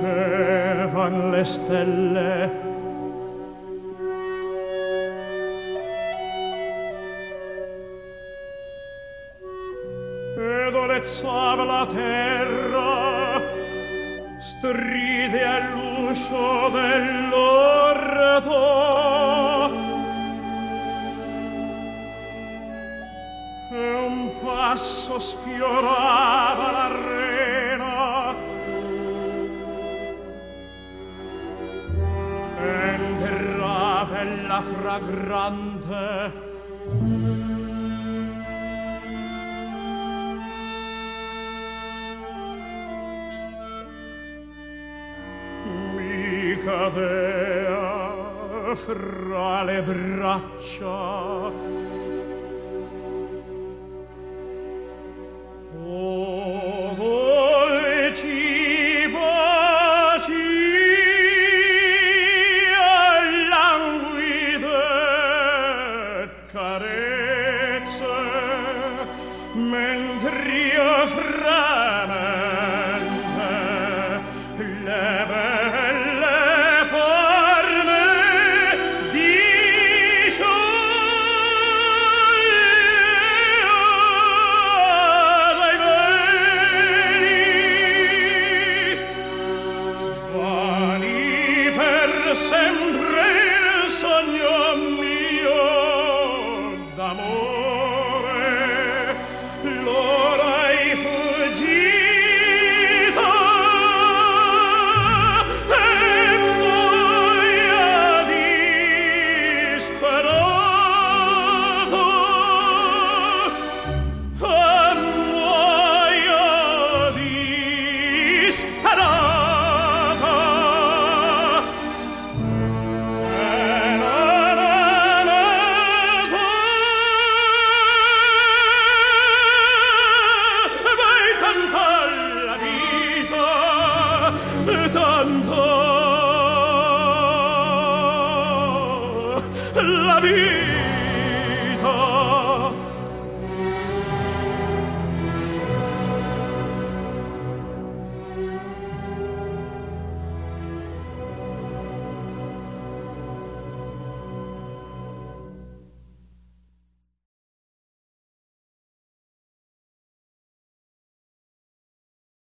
lucevan le stelle. Ed olezzava la terra, stride all'uscio dell'orto. E un passo sfiorava l'arena. Entrava la fragrante cadea fra le braccia. O dolci baci e languide carezze, mentr'io fremente le belle forme discioglio dai veli. Svani per sempre il sogno mio d'amore, l'ora è fuggita e muoia disperato, e muoia disperata. Vai cantar la vita, tanto la vita.